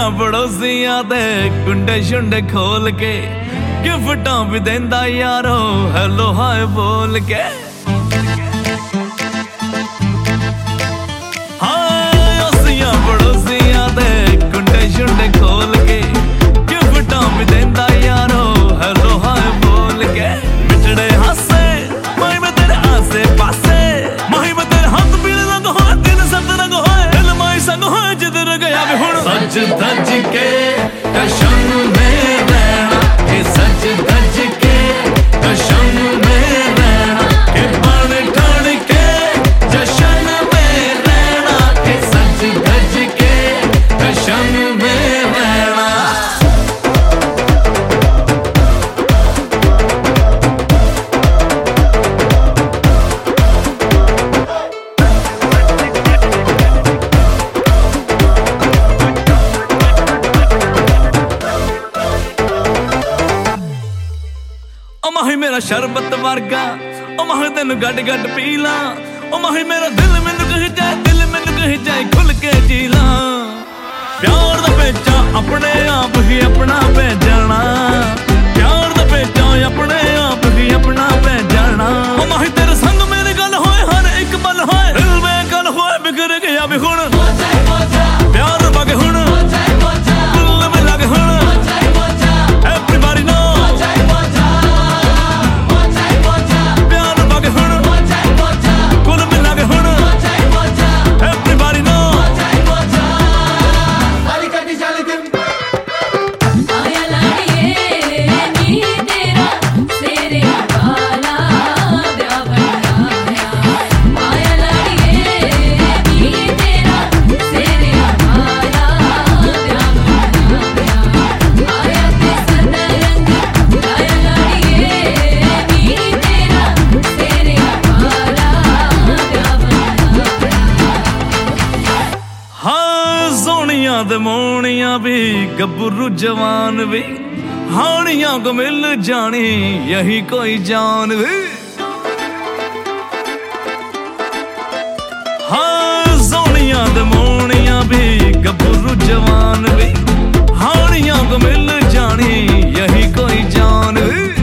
अड़ोसियां पड़ोसियां दे कुंडे शुंडे खोल के गिफ्टां भी देंदा यारो हेलो हाय बोल के। अड़ोसियां पड़ोसियां दे कुंडे शुंडे खोल के गिफ्टां भी देंदा यारो हेलो हाय बोल के। मिठड़े हासे माही में तेरे आसे पासे, माही में तेरे हाथ पीले रंग होए दिन सत रंग होए दिल माही संग होए जिधर गया भी हुण। सज धज के कशम में रहना, के सज धज के कशम में रहना, के बन ठन के जशन में रहना, के सज धज के कशम में रहना। माही मेरा शरबत वर्गा, ओ माही तेन गड गड पी ला, ओ माही मेरा दिल मैनू कही जाए, दिल मैनू कही जाए खुल के जी ला। प्यार दा पेचा अपने आप ही अपना पै जाना, प्यार दा पेचा अपने आप ही अपना पै जाना। ओ माही तेरे संग मेरी गल होए हर एक पल होए दिल में गल होए बिखर गया भी हुण। प्यार बगे हुण दिल में लगे हुण एवरीबॉडी नो। मोनिया भी गब्बरू जवान भी हानियां को मिल जानी यही कोई जान भी। हाँ सोनिया दे मोनिया भी गब्बरू जवान भी हानियां को मिल जानी यही कोई जान भी।